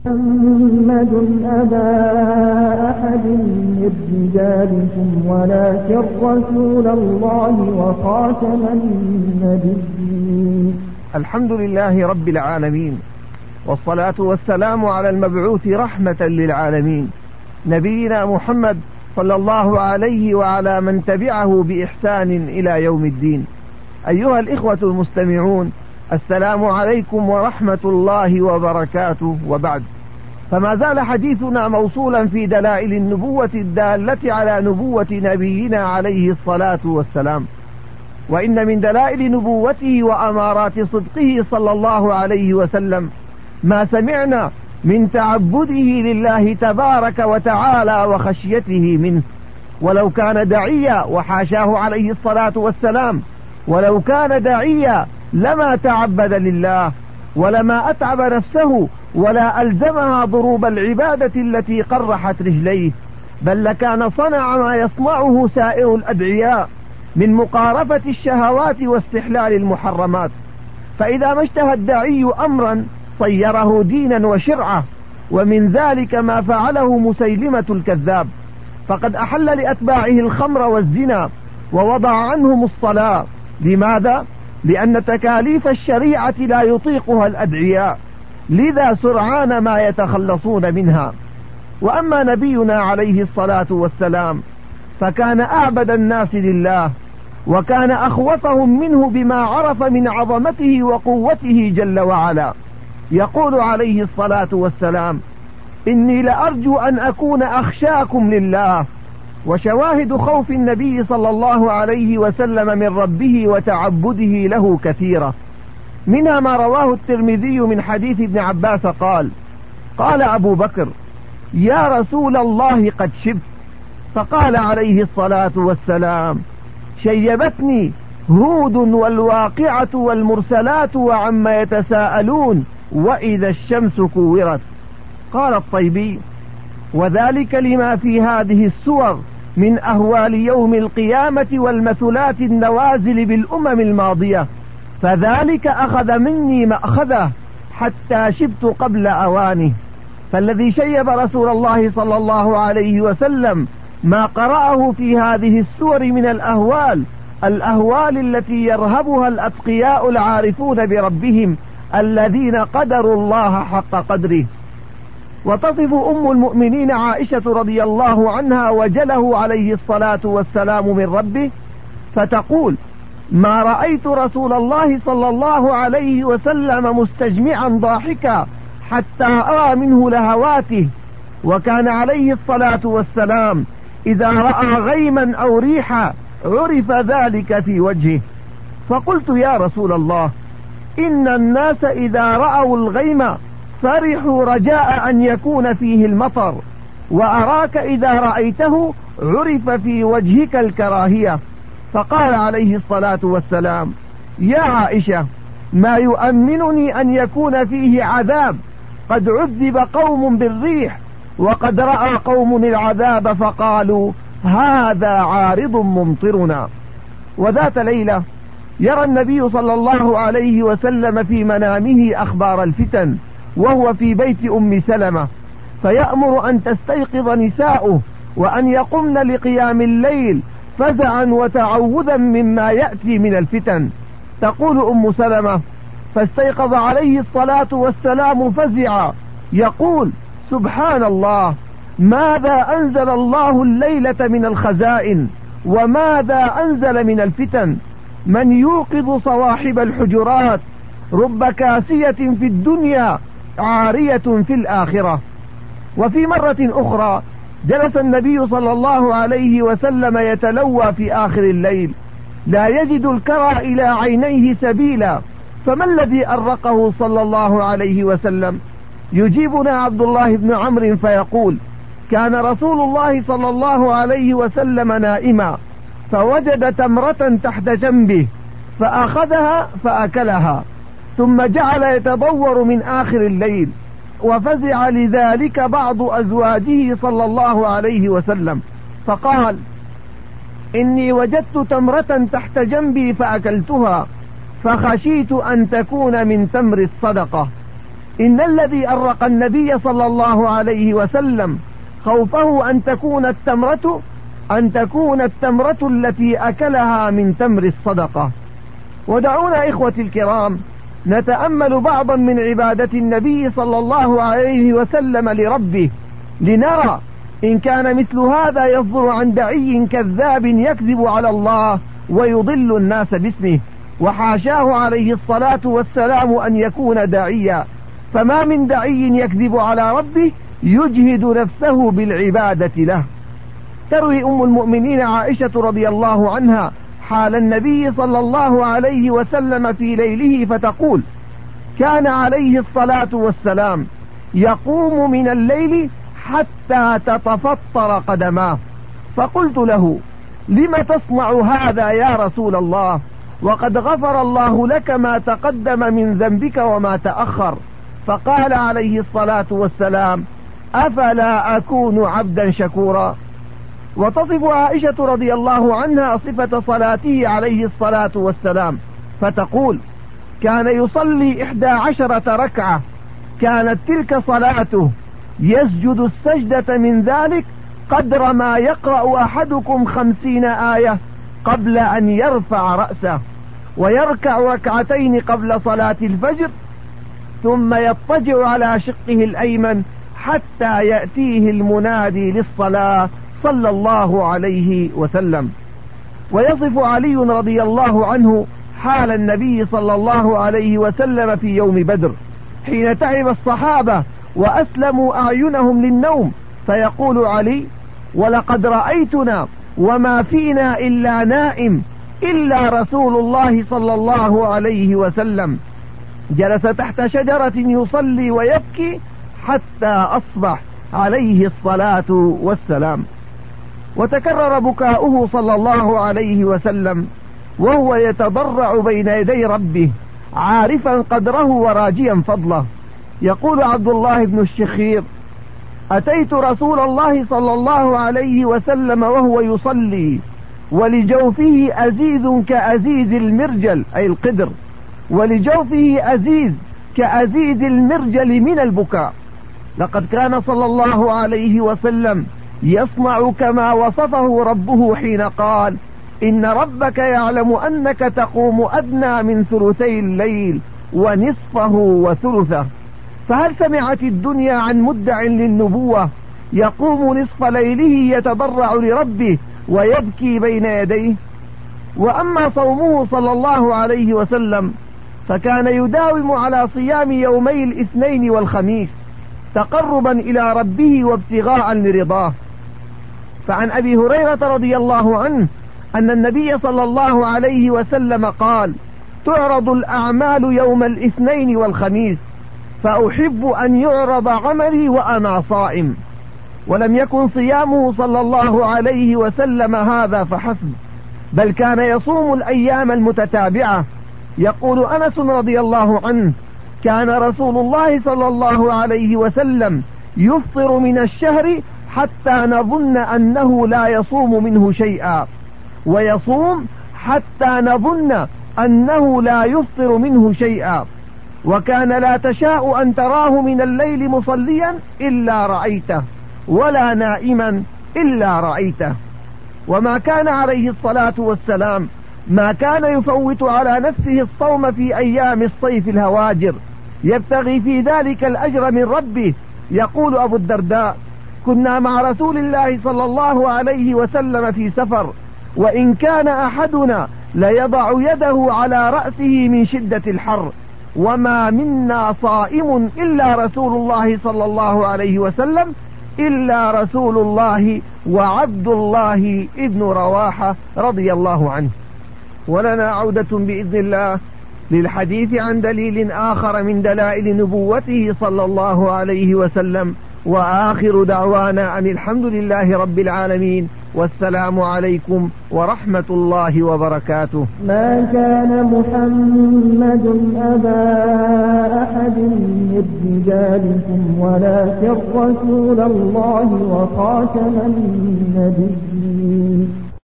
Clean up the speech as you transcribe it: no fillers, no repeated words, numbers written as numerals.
محمد أبا أحد من رجالكم ولكن رسول الله وخاتم النبيين. الحمد لله رب العالمين، والصلاة والسلام على المبعوث رحمة للعالمين نبينا محمد صلى الله عليه وعلى من تبعه بإحسان إلى يوم الدين. أيها الإخوة المستمعون، السلام عليكم ورحمة الله وبركاته. وبعد، فما زال حديثنا موصولا في دلائل النبوة الدالة على نبوة نبينا عليه الصلاة والسلام. وإن من دلائل نبوته وأمارات صدقه صلى الله عليه وسلم ما سمعنا من تعبده لله تبارك وتعالى وخشيته منه. ولو كان داعيا، وحاشاه عليه الصلاة والسلام، ولو كان داعيا لما تعبد لله ولما أتعب نفسه ولا ألزمها ضروب العبادة التي قرحت رجليه، بل لكان صنع ما يصنعه سائر الأدعياء من مقارفة الشهوات واستحلال المحرمات. فإذا ما اشتهى الداعي أمرا صيره دينا وشرعة، ومن ذلك ما فعله مسيلمة الكذاب، فقد أحل لأتباعه الخمر والزنا ووضع عنهم الصلاة. لماذا؟ لأن تكاليف الشريعة لا يطيقها الأدعياء، لذا سرعان ما يتخلصون منها. وأما نبينا عليه الصلاة والسلام فكان أعبد الناس لله، وكان أخوفهم منه بما عرف من عظمته وقوته جل وعلا. يقول عليه الصلاة والسلام: إني لأرجو أن أكون أخشاكم لله. وشواهد خوف النبي صلى الله عليه وسلم من ربه وتعبده له كثيرة، منها ما رواه الترمذي من حديث ابن عباس قال: قال أبو بكر: يا رسول الله قد شبت. فقال عليه الصلاة والسلام: شيبتني هود والواقعة والمرسلات وعما يتساءلون وإذا الشمس كورت. قال الطيبي: وذلك لما في هذه السور من أهوال يوم القيامة والمثلات النوازل بالأمم الماضية، فذلك أخذ مني مأخذه حتى شبت قبل أوانه. فالذي شيب رسول الله صلى الله عليه وسلم ما قرأه في هذه السور من الأهوال التي يرهبها الأتقياء العارفون بربهم الذين قدروا الله حق قدره. وتصف أم المؤمنين عائشة رضي الله عنها وجله عليه الصلاة والسلام من ربه فتقول: ما رأيت رسول الله صلى الله عليه وسلم مستجمعا ضاحكا حتى أرى منه لهواته. وكان عليه الصلاة والسلام إذا رأى غيما أو ريحا عرف ذلك في وجهه. فقلت: يا رسول الله، إن الناس إذا رأوا الغيم فرحوا رجاء أن يكون فيه المطر، وأراك إذا رأيته عرف في وجهك الكراهية. فقال عليه الصلاة والسلام: يا عائشة، ما يؤمنني أن يكون فيه عذاب، قد عذب قوم بالريح وقد رأى قوم العذاب فقالوا هذا عارض ممطرنا. وذات ليلة يرى النبي صلى الله عليه وسلم في منامه أخبار الفتن وهو في بيت أم سلمة، فيأمر أن تستيقظ نساؤه وأن يقمن لقيام الليل فزعا وتعوذا مما يأتي من الفتن. تقول أم سلمة: فاستيقظ عليه الصلاة والسلام فزعا يقول: سبحان الله، ماذا أنزل الله الليلة من الخزائن وماذا أنزل من الفتن؟ من يوقظ صواحب الحجرات؟ رب كاسية في الدنيا عارية في الآخرة. وفي مرة أخرى جلس النبي صلى الله عليه وسلم يتلوى في آخر الليل لا يجد الكرى إلى عينيه سبيلا، فما الذي أرقه صلى الله عليه وسلم؟ يجيبنا عبد الله بن عمرو فيقول: كان رسول الله صلى الله عليه وسلم نائما فوجد تمرة تحت جنبه فأخذها فأكلها، ثم جعل يتضور من آخر الليل، وفزع لذلك بعض أزواجه صلى الله عليه وسلم فقال: إني وجدت تمرة تحت جنبي فأكلتها، فخشيت أن تكون من تمر الصدقة. إن الذي أرق النبي صلى الله عليه وسلم خوفه أن تكون التمرة التي أكلها من تمر الصدقة. ودعونا إخوتي الكرام نتأمل بعضا من عبادة النبي صلى الله عليه وسلم لربه، لنرى إن كان مثل هذا يصدر عن دعي كذاب يكذب على الله ويضل الناس باسمه، وحاشاه عليه الصلاة والسلام أن يكون داعيا. فما من داعي يكذب على ربه يجهد نفسه بالعبادة له. تروي أم المؤمنين عائشة رضي الله عنها حال النبي صلى الله عليه وسلم في ليله فتقول: كان عليه الصلاة والسلام يقوم من الليل حتى تتفطر قدماه، فقلت له: لم تصنع هذا يا رسول الله وقد غفر الله لك ما تقدم من ذنبك وما تأخر؟ فقال عليه الصلاة والسلام: أفلا أكون عبدا شكورا. وتصف عائشة رضي الله عنها صفة صلاته عليه الصلاة والسلام فتقول: كان يصلي 11 ركعة، كانت تلك صلاته، يسجد السجدة من ذلك قدر ما يقرأ أحدكم 50 آية قبل أن يرفع رأسه، ويركع ركعتين قبل صلاة الفجر، ثم يضطجع على شقه الأيمن حتى يأتيه المنادي للصلاة صلى الله عليه وسلم. ويصف علي رضي الله عنه حال النبي صلى الله عليه وسلم في يوم بدر حين تعب الصحابة وأسلموا أعينهم للنوم، فيقول علي: ولقد رأيتنا وما فينا إلا نائم إلا رسول الله صلى الله عليه وسلم، جلس تحت شجرة يصلي ويبكي حتى أصبح عليه الصلاة والسلام. وتكرر بكاؤه صلى الله عليه وسلم وهو يتضرع بين يدي ربه عارفا قدره وراجيا فضله. يقول عبد الله بن الشخير: أتيت رسول الله صلى الله عليه وسلم وهو يصلي ولجوفه أزيز كأزيز المرجل، أي القدر، ولجوفه أزيز كأزيز المرجل من البكاء. لقد كان صلى الله عليه وسلم يصنع كما وصفه ربه حين قال: إن ربك يعلم أنك تقوم أدنى من ثلثي الليل ونصفه وثلثه. فهل سمعت الدنيا عن مدع للنبوة يقوم نصف ليله يتضرع لربه ويبكي بين يديه؟ وأما صومه صلى الله عليه وسلم فكان يداوم على صيام يومي الاثنين والخميس تقربا إلى ربه وابتغاء لرضاه. فعن أبي هريرة رضي الله عنه أن النبي صلى الله عليه وسلم قال: تعرض الأعمال يوم الاثنين والخميس، فأحب أن يعرض عملي وأنا صائم. ولم يكن صيامه صلى الله عليه وسلم هذا فحسب، بل كان يصوم الأيام المتتابعة. يقول أنس رضي الله عنه: كان رسول الله صلى الله عليه وسلم يفطر من الشهر حتى نظن أنه لا يصوم منه شيئا، ويصوم حتى نظن أنه لا يفطر منه شيئا، وكان لا تشاء أن تراه من الليل مصليا إلا رأيته، ولا نائما إلا رأيته. وما كان عليه الصلاة والسلام ما كان يفوت على نفسه الصوم في أيام الصيف الهواجر يبتغي في ذلك الأجر من ربه. يقول أبو الدرداء: كنا مع رسول الله صلى الله عليه وسلم في سفر، وإن كان أحدنا ليضع يده على رأسه من شدة الحر، وما منا صائم إلا رسول الله صلى الله عليه وسلم إلا رسول الله وعبد الله ابن رواحة رضي الله عنه. ولنا عودة بإذن الله للحديث عن دليل آخر من دلائل نبوته صلى الله عليه وسلم. وآخر دعوانا أن الحمد لله رب العالمين، والسلام عليكم ورحمة الله وبركاته. ما كان محمد أبا أحد من رجالكم ولكن رسول الله وخاتم النبيين.